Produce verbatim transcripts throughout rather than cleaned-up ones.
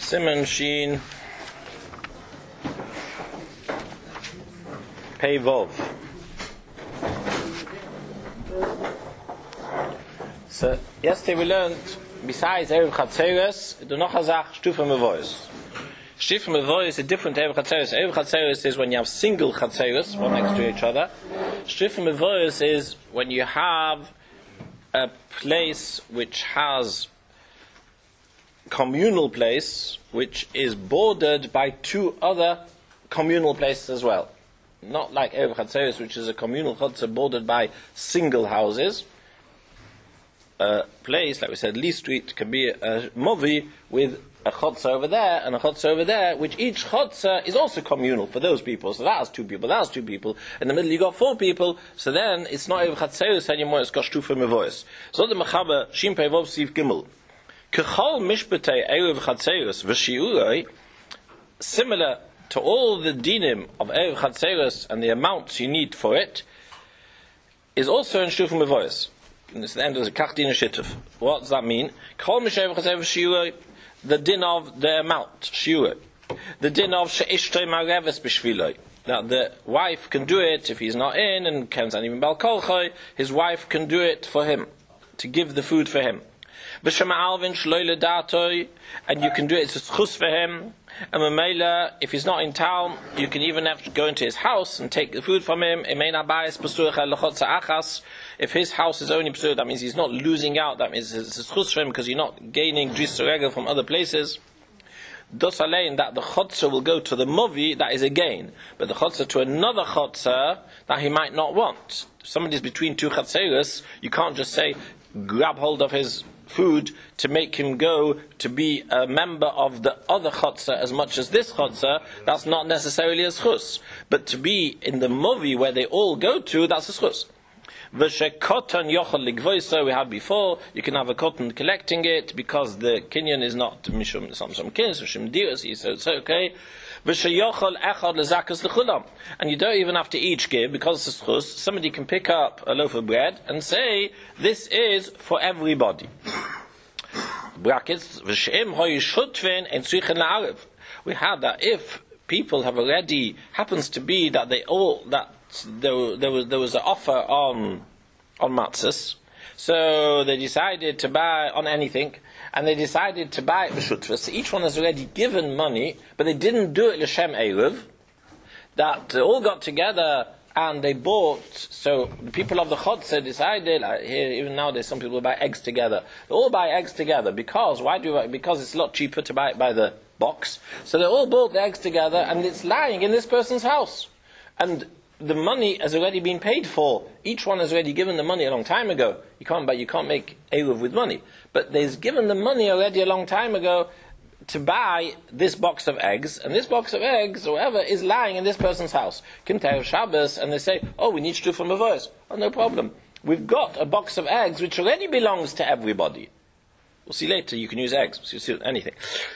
Siman Shin Pei Vov. So yesterday we learned, besides Erev Chatzeres, do noch a Zach Stufa Mevois. Stufa Mevois is a different Erev Chatzeres. Erev Chatzeres is when you have single Chatzeres, one next to each other. Stufa Mevois is when you have a place which has communal place which is bordered by two other communal places as well. Not like Erev Chatzeres, which is a communal chutzah bordered by single houses. A place, like we said, Lee Street can be a movi with a chutzah over there and a chutzah over there, which each chutzah is also communal for those people. So that has two people, that has two people. In the middle you got four people, so then it's not Erev Chatzeres anymore, it's got Shtufa Mevois. So the Mechaber, Shin Pei Vov Siv Gimel. Kechol mishpatei Erev Chatzeres v'shiurei, similar to all the dinim of Erev Chatzeres and the amounts you need for it, is also in Shtufa Mevois. And it's the end of the Kach Din Shituf. What does that mean? Kechol mishev Chatzeres v'shiurei, the din of the amount, shiurei. The din of she'ishtoi mareves b'shviloi. Now the wife can do it if he's not in, and Ken's not even bal kolchoi, his wife can do it for him, to give the food for him. And you can do it, it's a schus for him. And Mamela, if he's not in town, you can even have to go into his house and take the food from him. If his house is only p'sur, that means he's not losing out, that means it's a schus for him because you're not gaining dris regel from other places. Thus alain, that the chotzer will go to the movi, that is a gain. But the chotzer to another chotzer, that he might not want. If somebody's between two chatzeres, you can't just say, grab hold of his food to make him go to be a member of the other chutzah as much as this chutzah. That's not necessarily a schus. But to be in the movi where they all go to, that's a schus. V'shekotan yochel ligvoisa, we had before, you can have a cotton collecting it because the kinyan is not mishum some some kins mishum dias, so it's okay. V'sheyochel echad lezakas lechulam, and you don't even have to each give because it's a schus. Somebody can pick up a loaf of bread and say this is for everybody. Brackets v'sheim hoyishutvin and tzrichen la'arev. We had that if people have already happens to be that they all that. There, there was there was an offer on on matzahs, so they decided to buy on anything, and they decided to buy it b'shutva. So each one has already given money, but they didn't do it l'shem eruv. That they all got together and they bought. So the people of the chotzah decided. Like here, even nowadays, some people buy eggs together. They all buy eggs together because why do I, because it's a lot cheaper to buy it by the box. So they all bought the eggs together, and it's lying in this person's house, and the money has already been paid for. Each one has already given the money a long time ago. You can't buy, you can't make eruv with money. But they've given the money already a long time ago to buy this box of eggs, and this box of eggs, or whatever, is lying in this person's house. Kim Terev Shabbos, and they say, oh, we need to do from a voice. Oh, no problem. We've got a box of eggs which already belongs to everybody. We'll see later, you can use eggs, we'll see anything.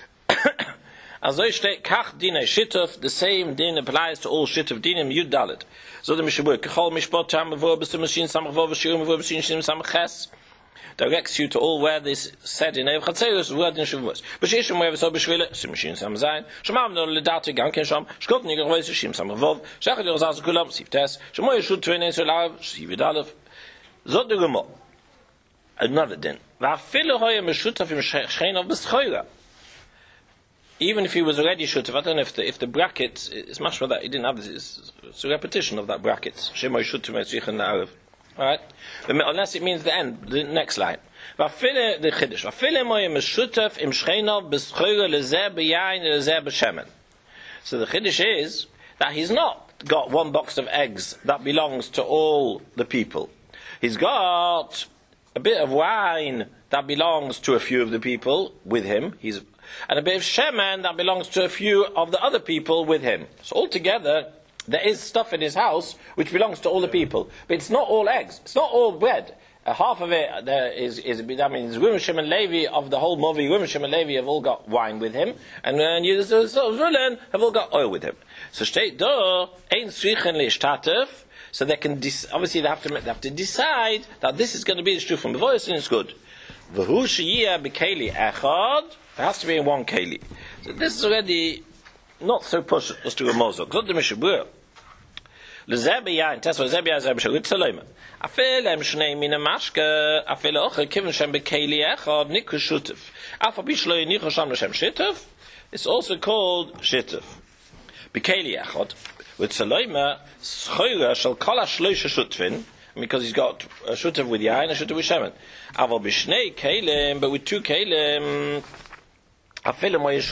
The same din applies to all shituf dinim yud dalet. So the Mishabur kechol mishpat tam mavor b'sumashin samachvor v'shirim mavor b'shin shim samachas directs you to all where this said in Erev Chatzeres word in Shavuos. B'shishim where it's obishvile simashin samzayin shemam no ledate ganken sham shkot niger voice shim samachvor shachar yorzaz kulam siftes shemoy shut twenei solav shiv yudalev zot de gemo another din va'afilu hoye meshutaf im shchenov b'schoira. Even if he was already shutaf, I don't know if the if the brackets it's much for that he didn't have this. It's, it's a repetition of that brackets. Shemoy shutaf metzrichen la'arev. All right, unless it means the end, the next line. Va'file the chiddush. Va'file moy meshutaf im shchenov b'schoira lezeh b'yayin lezeh b'shemen. So the chiddush is that he's not got one box of eggs that belongs to all the people. He's got a bit of wine that belongs to a few of the people with him. He's and a bit of shemen that belongs to a few of the other people with him. So altogether, there is stuff in his house which belongs to all the people. But it's not all eggs. It's not all bread. Uh, half of it uh, there is, is, that means Reuven, Shimon, Levi of the whole movie, Reuven, Shimon, Levi have all got wine with him. And then uh, Zulun have all got oil with him. So steht da, ein tzrichen leishtatef. So they can, dis- obviously they have, to, they have to decide that this is going to be the shtufa from the voice and it's good. V'hu sheyiyah b'keli echad. It has to be in one keli. So this is already not so push as to a mozok. Zot the Mishabur. L'zeh b'yayin, tesva l'zeh b'yayin zeh b'shagut tzaloyma. Afil em shnei min ha'mashke, afil ocher kivin shem b'keli echad, niku shutif. Afa bishlo yinichu sham l'shem shitif. It's also called shitif. B'keli echad. With tzaloyma, schoira shal kol ha'shloisha shutvin, because he's got a shutif with yayin, a shutif with shemen. Aval b'shnei kelim, but with two kelim, if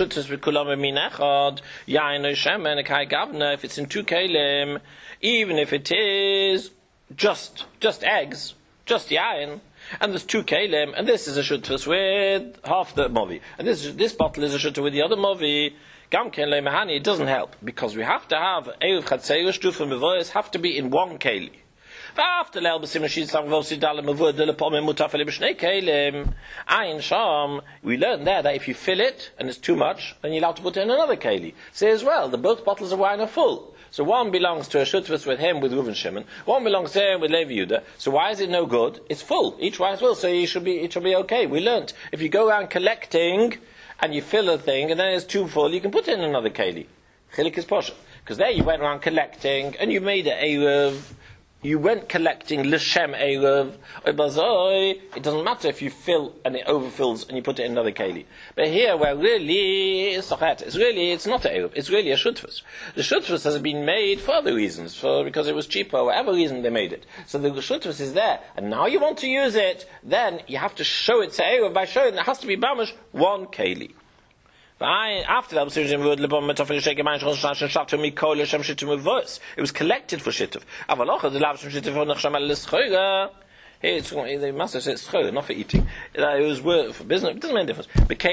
it's in two kelim, even if it is just just eggs, just yain, and there's two kelim, and this is a shutfus with half the movi, and this this bottle is a shutfus with the other movi, gam ken leimahani, it doesn't help, because we have to have eruv chatzeirus shtufa mevoyes have to be in one keli. After lel besim shid samvov sidal mavud de lepom mutafel b'shnei kelim ayin sham. We learned there that if you fill it and it's too much, then you're allowed to put in another keli. Say as well, the both bottles of wine are full. So one belongs to a shutfus with him with Reuven Shimon, one belongs to him with Levi Yehuda. So why is it no good? It's full. Each wine is full, so it should be it should be okay. We learned if you go around collecting and you fill a thing and then it's too full, you can put in another keli. Chilik is posher, because there you went around collecting and you made it eruv. You went collecting l'shem eruv. It doesn't matter if you fill and it overfills and you put it in another keli. But here, where really it's it's really it's not eruv. It's really a shutfus. The shutfus has been made for other reasons, for because it was cheaper, whatever reason they made it. So the shutfus is there, and now you want to use it. Then you have to show it to eruv. By showing it, it has to be bamish one keli. After that, it was collected for shituf. Here, the master says school, not for eating. It was work for business. It doesn't make a difference.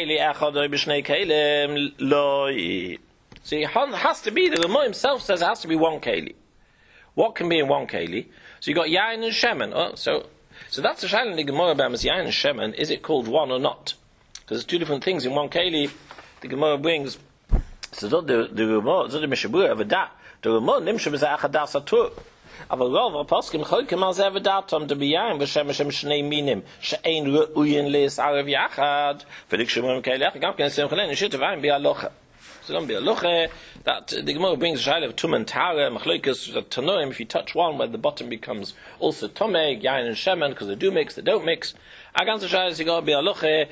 See, it has to be. The Rama himself says it has to be one keli. What can be in one keli? So you got yain and shemen. Oh, so, so that's the shaila in the Gemara about yain and shemen. Is it called one or not? Because there's two different things in one keli. The Gemara brings, so the the Gemara, so the Mishabur of a da, the Gemara nimshum is a achadas atur. Aval rov aposkim cholkim al zev datam to be yain v'shem shem shnei minim she'ein ru'uyin leis arav yachad v'dik shemim kailach gam ken sem chalen shit vayin bi alocha. So don't be alocha. That the Gemara brings a shaila of tum and tara machlokas tanoim. If you touch one, where the bottom becomes also tomeg yain and shemen, because they do mix, they don't mix. That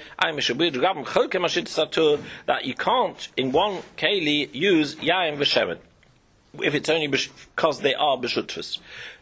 you can't in one keli use yain v'shemen if it's only because they are b'shutfus.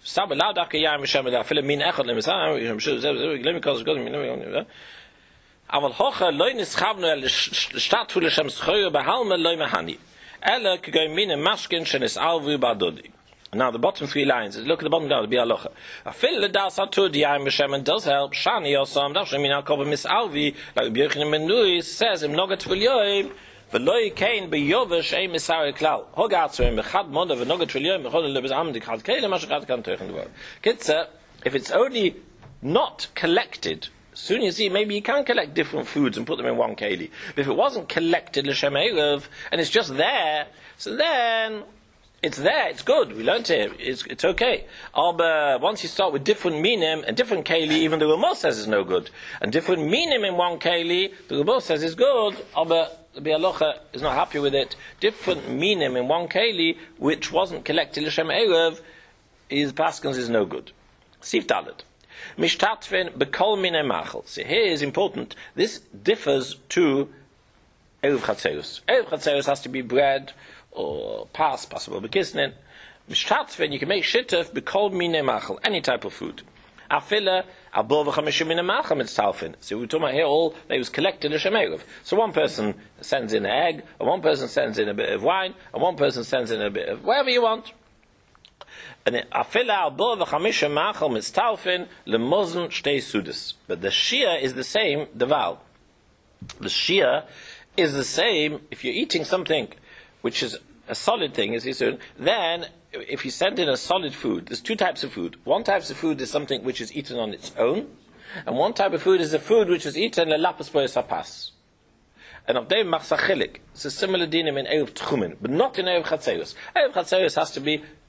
Aval hocha loy nischavnu el shtatfu l'shem schoyer behalme loy mehani ela k'goy mine mashkin shenis alvu badodi. Now the bottom three lines, look at the bottom down, the bialocha. A fill the das atur the yaim b'shemen does help. Shani osam dash min al kova mis alvi like Yochanan ben Nuri says im nogat v'lyoim v'loy kain b'yovesh ein misari klal. Hogat zu im b'chad moda v'nogat v'lyoim b'chol lebez am dikhat keile mashachat kan teuchen dvar. Kitzer, if it's only not collected, soon you see maybe you can collect different foods and put them in one keli. But if it wasn't collected l'shem erev and it's just there, so then it's there, it's good, we learned it, it's, it's okay. But once you start with different minim and different keli, even the Ramah says it's no good. And different minim in one keli, the Ramah says it's good, but the Bialocha is not happy with it. Different minim in one keli, which wasn't collected l'shem erev, is paskins is no good. Sif Dalet. Mishtatven bekol mine machel. See, here is important. This differs to eruv chatzeus. Eruv chatzeus has to be bread or pas, possible bekisnin. Mishtatven, you can make shituf bekol mine machel, any type of food. Afila abov v'chamishim mine machel mitzalfin. So we're talking about here all that was collected l'shem eruv. So one person sends in an egg, and one person sends in a bit of wine, and one person sends in a bit of whatever you want. And afila albo v'chamisha machal mitztalfin lemozn shtei sudas. But the shia is the same. The val, the shia is the same. If you're eating something which is a solid thing, as you said, then if you send in a solid food, there's two types of food. One type of food is something which is eaten on its own, and one type of food is a food which is eaten lelapas poyes hapas. And of them machsachilik. It's a similar dinim in eruv tchumen, but not in eruv chatzeus. Eruv chatzeus has to be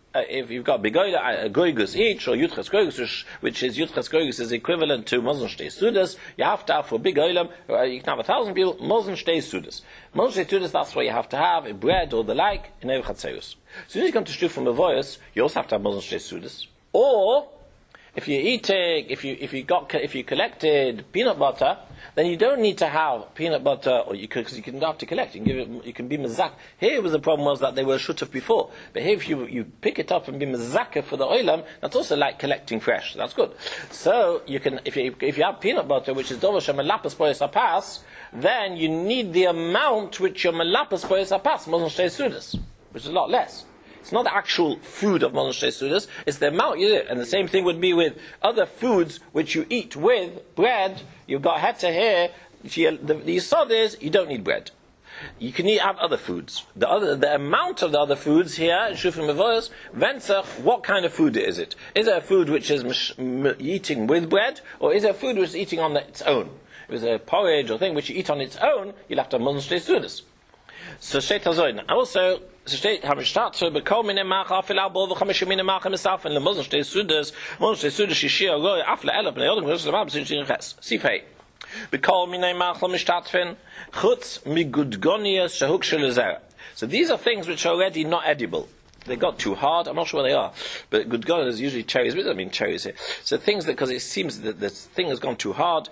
Uh, if you've got Begoila, a Goigus each, or Yudches Goigus, which is Yudches Goigus is equivalent to Mozen Shtei Sudas, you have to have for Begoilam, uh, you can have a thousand people, Mozen Shtei Sudas. Mozen Shtei Sudas, that's what you have to have, a bread or the like, in Erev Chatzeus. As soon as you come to Shtu from Avoyos, you also have to have Mozen Shtei Sudas. Or, if you're eating, if you, if you got, if you collected peanut butter, then you don't need to have peanut butter, or you could, because you can have to collect. You can give it, you can be mezak. Here was the problem was that they were shutuf before, but here if you you pick it up and be mezaka for the oilam, that's also like collecting fresh. That's good. So you can, if you if you have peanut butter, which is dovash melapas poyes apas, then you need the amount which your melapas poyes apas mozen shtei sudas, which is a lot less. It's not the actual food of mozen shtei sudas; it's the amount you do. And the same thing would be with other foods which you eat with bread. You've got heta here. The, the yisod is you don't need bread. You can eat have other foods. The other, the amount of the other foods here in Shufim Mevoyos, Vensach, what kind of food is it? Is it a food which is mish, m- eating with bread, or is it a food which is eating on its own? If it's a porridge or thing which you eat on its own, you'll have to have mozen shtei sudas. So shtei tazoin. Also, shtei hamishtat so bekol mine macha afil al bol v'chamish mine macha misaf and lemozen shtei sudas mozen shtei sudas shishir roy afle elab ne'odem g'os levav b'sin ches sifei. Bekol minay machal mishtatfin chutz migudgonias shehuk shelezera. So these are things which are already not edible. They got too hard. I'm not sure what they are, but gudgonias is usually cherries. But I mean cherries here. So things that because it seems that the thing has gone too hard.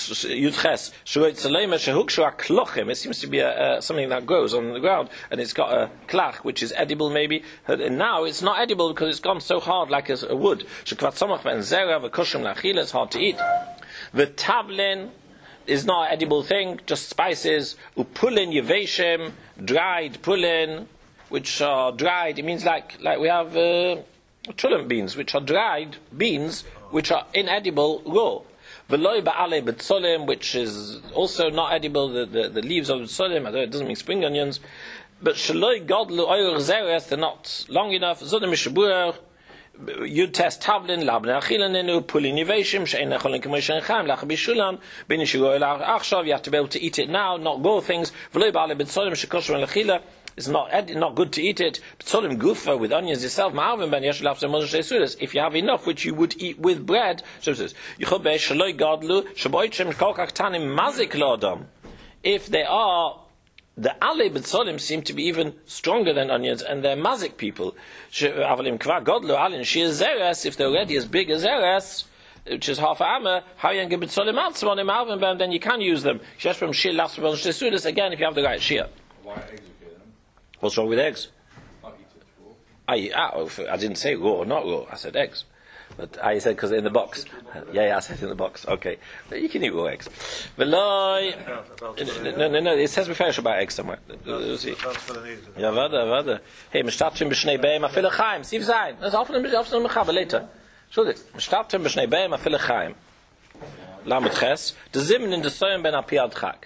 Yudches shroit salema shehuk shua klochim. It seems to be a, a, something that grows on the ground, and it's got a klach which is edible maybe. And now it's not edible because it's gone so hard like a, a wood. Shekvat samach ben zera v'koshim lachila. It's hard to eat. The tavlin is not an edible thing, just spices. Upulin yeveshim, dried pulin, which are dried. It means like like we have uh, chulim beans, which are dried beans, which are inedible raw. Veloy ba'ale b'tzolim, which is also not edible. The, the, the leaves of b'tzolim, although it doesn't mean spring onions. But shaloi godlu oyer zeres, they're not long enough. Zodim mishabuer. You test tavlin labne achilanenu pulin yeveshim she'en echolin k'moshen chaim lach bishulam ben yishiro el achshav. You have to be able to eat it now, not raw things. Veloy ba'ale b'tzolim shekosher lachila. It's not not good to eat it. B'tzolim gufa with onions itself. Ma'avim ben yesh lafzeh mozen shtei sudas. If you have enough, which you would eat with bread, so it says yichol be'esh shaloi gadlu shaboichem kol kach tanim mazik la'adam. If they are the ale b'tzolim seem to be even stronger than onions, and they're mazik people. Avalim kvar godlu alin shir zeres. If they're already as big as zeres, which is half a amma, how you can b'tzolim atzmonim avim ben, then you can use them. Shesh from shir lafzeh mozen shtei sudas again if you have the right shir. Why eggs? What's wrong with eggs? I'll eat it raw. I, I, I didn't say raw or not raw. I said eggs. But I said because in the box. Yeah, yeah, I said in the box. Okay. You can eat raw eggs. Veloy. No, no, no. It says before about eggs somewhere. See. Ja, warte, warte. Hey, man startet b'shnei beim afil chaim. Siv sein. Das auf dem auf dem Mechaber later. Entschuldigt. Man startet b'shnei beim afil chaim. Lamet ches. The zimn in the soyim ben apiad chag.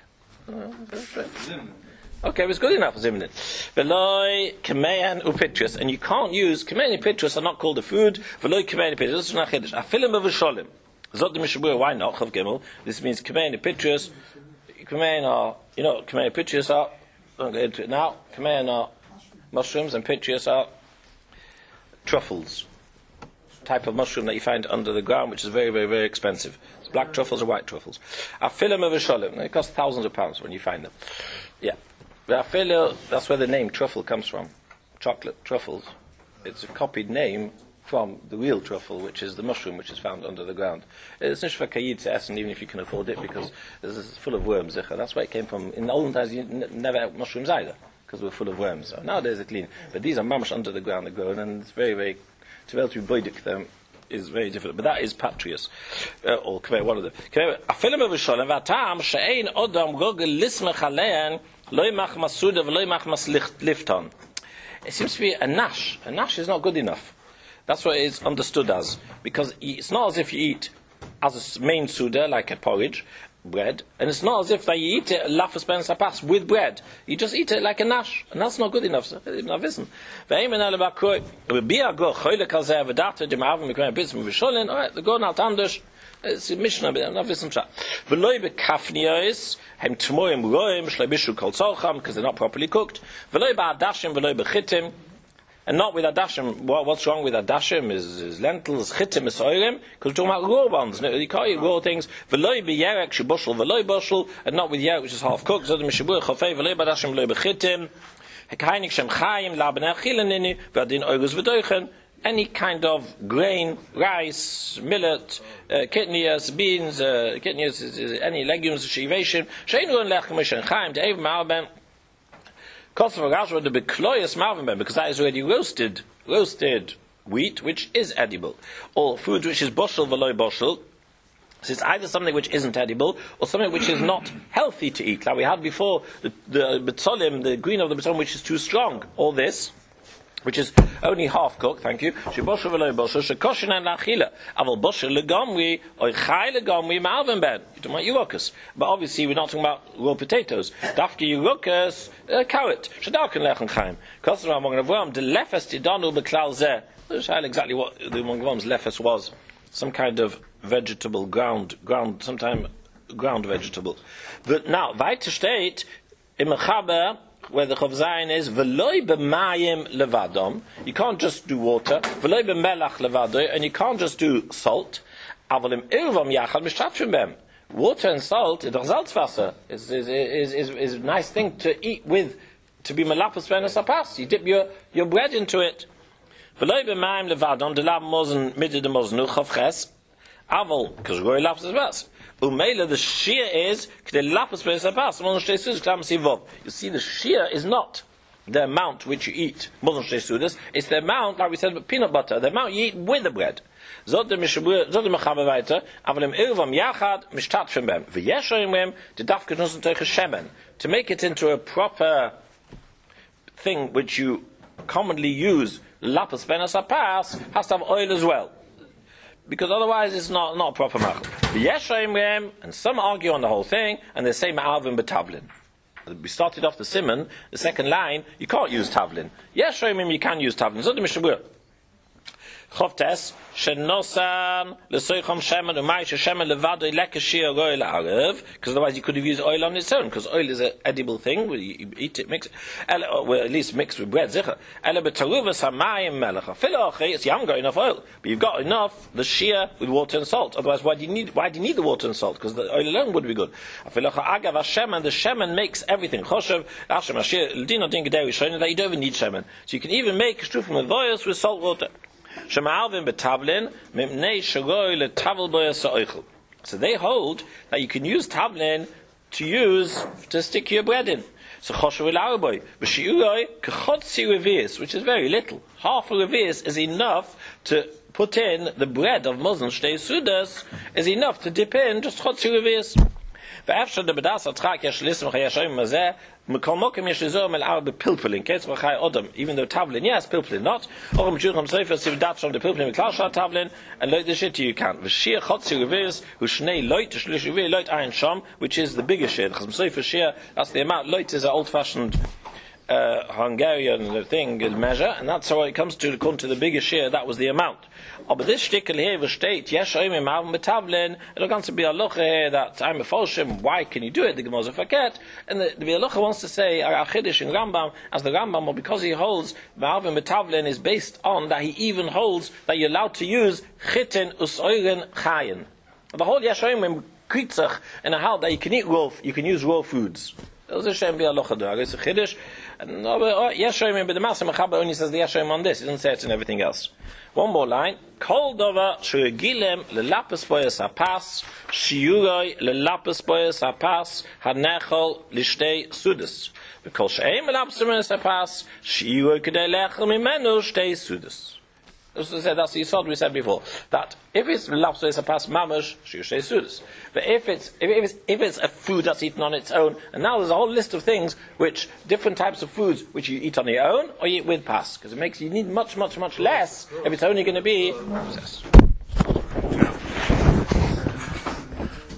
Okay, it was good enough for zimnin. Veloy kameyan upitrus, and you can't use kameyan upitrus are not called a food. Veloy kameyan upitrus. This is not chiddush. Afilim b'v'sholim. Zot the mishabur. Why not? Chav gimel. This means kameyan upitrus. Kameyan are, you know, kameyan upitrus are. Don't go into it now. Kameyan are mushrooms, and pitrus are truffles. Type of mushroom that you find under the ground, which is very, very, very expensive. It's black truffles or white truffles. Afilim b'v'sholim. They cost thousands of pounds when you find them. Yeah. That's where the name truffle comes from. Chocolate truffles. It's a copied name from the real truffle, which is the mushroom which is found under the ground. It's not for kayid to essen, even if you can afford it, because it's full of worms. That's where it came from. In the olden times, you n- never had mushrooms either, because we're full of worms. So nowadays they're clean. But these are mamash under the ground, they're grown, and it's very, very, to be able to boidik them is very difficult. But that is patrius. Uh, or one of them. Afilim b'v'sholim v'atam she'ein odam gogel lismech alein. It seems to be a nash. A nash is not good enough. That's what it is understood as. Because it's not as if you eat as a main suda, like a porridge, bread, and it's not as if that you eat it lafas ben sapas with bread. You just eat it like a nash, and that's not good enough. So, not wissen. Alright, the go not anders. It's a Mishnah, but I'm not wissen shot. Veloy bekafniyos hem tmoim roim shleibishu kol tzolcham because they're not properly cooked. Veloy ba'adashim veloy bechitim. and not with adashim. What, what's wrong with adashim is, is lentils, chitim, is oirim, because we're talking about raw ones. No, you can't eat raw things. V'loi b'yerek shebushel v'loi bushel, and not with yerek which is half cooked. Zod mishabur chafei v'loi b'adashim v'loi b'chitim. Hekainik shem chayim la b'nei achilen v'adin oigus v'doichen. Any kind of grain, rice, millet, uh, kidneys, beans, uh, kidneys, is, is, any legumes, shivation, sheinu and lechem mishen chayim to ev ma'alben. Kosovo Rashba the bekloyas malvin, because that is already roasted, roasted wheat, which is edible, or food which is boshel v'loy boshel. So it's either something which isn't edible or something which is not healthy to eat. Like we had before, the the betzolim, the green of the betzolim, which is too strong. All this, which is only half cooked, thank you. Sheboshel v'loy boshel, shekoshin and lachila. Aval boshel legamwi, or chay legamwi malvin ben. You're talking about yurokas. But obviously we're not talking about raw potatoes. Dafke yurokas, uh, carrot. Shadakin lechem chaim. Kosovo among Avram, the lefes tidanu beklal zeh. Let's tell exactly what the among Avram's lefes was. Some kind of vegetable, ground, ground, sometime ground vegetable. But now, weiter steht, im Mechaber, where the Chav Zayin is, v'loi b'mayim levadom, you can't just do water, v'loi b'melach levadom, and you can't just do salt, aval im irvam yachal mishtatfim bem. Water and salt, it's Salzwasser, is is is is is a nice thing to eat with, to be melapos venas apas. You dip your, your bread into it. V'loi b'mayim levadom, de lab mozen midde de mozen uchav ches, aval, because goy laps as well. Umela, the shear is you see, the shear is not the amount which you eat. It's the amount, like we said, with peanut butter, the amount you eat with the bread. To make it into a proper thing which you commonly use, lapis benas apas, has to have oil as well. Because otherwise it's not, not a proper machal. And some argue on the whole thing, and they say ma'alvin b'tavlin. We started off the simon, the second line, you can't use tavlin. Yeshoimim, you can use tavlin. Zod mishabur. Chovtes, shenosan, lesoichom shemen, umay shemen levado lekashir oil arev, because otherwise you could have used oil on its own, because oil is an edible thing, where you eat it, mix it, well, at least mixed with bread, zicha. Ele betaruvas hamayim melech. Filoche, it's you haven't got enough oil, but you've got enough, the shear with water and salt. Otherwise, why do you need, why do you need the water and salt? Because the oil alone would be good. Filoche agav hashemen, the shemen makes everything. Choshev, hashem, ashir, l'dino din gedei rishonim, that you don't even need shemen. So you can even make shtrufim with voyos with salt water. So they hold that you can use tavlin to use to stick your bread in. So which is very little. Half a revius is enough to put in the bread of Muslim shtei sudas, is enough to dip in just chotzi revius. Even though tavlin, yes, pilpulin not. And like the shit you can't. Which is the biggest shit. That's the amount. Loit is an old-fashioned uh, Hungarian thing, measure, and that's how it comes to according to the biggest share. That was the amount. Oh, but this shtickle here was state, yes, I'm a tavlin. It'll come to be a locha here that I'm a falshim. Why can you do it? The Gemara forget, and the, the Bialocha wants to say a chiddush in Rambam as the Rambam, or because he holds ma'avim betavlin is based on that he even holds that you're allowed to use chitin usoiren chayin. The whole yeshoim kritzach and a hal that you can eat raw, you can use raw foods. There's a shem Bialocha there. It's a chiddush. No, but Yeshoim, but the Master Mechaber only says the Yeshoim on this. He doesn't say it in everything else. One more line. Kol dova shregilem lelapes boyas hapas shiuroi lelapes boyas hapas hanechol lishtei sudas. Because she'em lelapes boyas hapas shiuroi kedei lechel mimenu shtei sudas. That's what we said, we said before, that if it's lapsos apas mamash, shushay sudas. But if it's if it's if it's a food that's eaten on its own, and now there's a whole list of things which different types of foods which you eat on your own or you eat with pas, because it makes you need much much much less if it's only going to be.